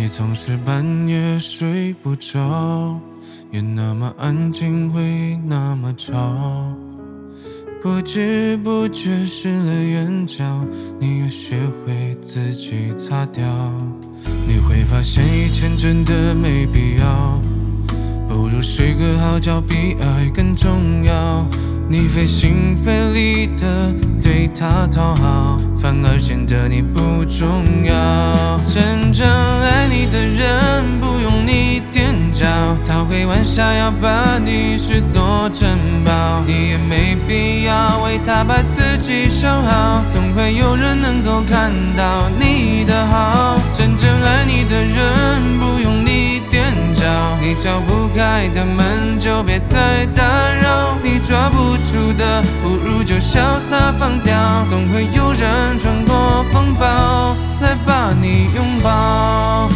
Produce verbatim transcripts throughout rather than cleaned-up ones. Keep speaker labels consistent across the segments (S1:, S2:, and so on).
S1: 你总是半夜睡不着，也那么安静，回忆那么吵，不知不觉湿了眼角，你也学会自己擦掉。你会发现以前真的没必要，不如睡个好觉比爱更重要。你费心费力的对他讨好，反而显得你不重要。真正爱你的人不用你踮脚，他会弯下腰把你视作珍宝。你也没必要为他把自己消耗，总会有人能够看到你的好。真正爱你的人不用你踮脚，你敲不开的门就别再打扰。你抓不住的不如就潇洒放掉，总会有人穿过风暴来把你拥抱。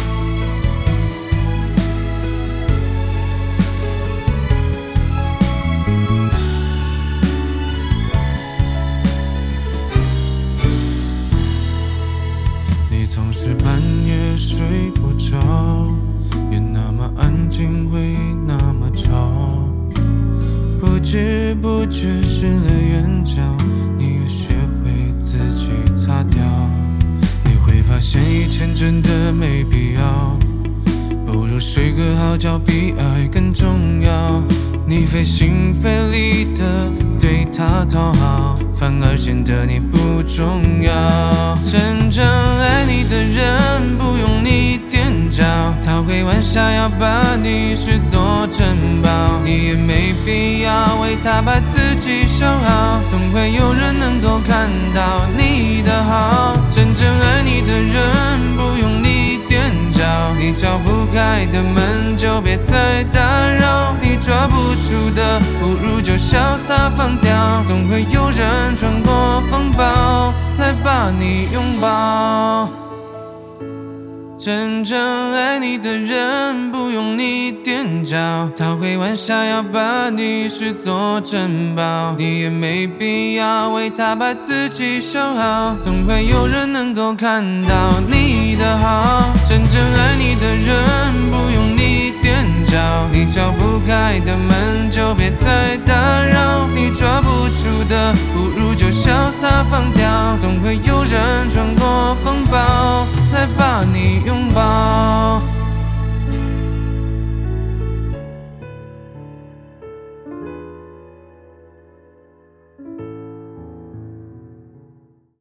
S1: 你总是半夜睡不着，也那么安静，回忆那么吵，不知不觉湿了眼角，你也学会自己擦掉。你会发现以前真的没必要，不如睡个好觉比爱更重要。你费心费力的对他讨好，反而显得你不重要。真正爱你的人不用你踮脚，他会弯下腰把你视作珍宝。你也没必要为他把自己消耗，总会有人能够看到你的好。真正爱你的人不用你踮脚，你敲不开的门就别再打扰。你抓不住的不如就潇洒放掉，总会有人穿过风暴来把你拥抱。真正爱你的人不用你踮脚，他会弯下腰把你视作珍宝。你也没必要为他把自己消耗，总会有人能够看到你的好。真正爱你的人不用你踮脚，你敲不开的门就别再打扰。你抓不住的不如就潇洒放掉，总会有人穿过风暴来把你拥抱。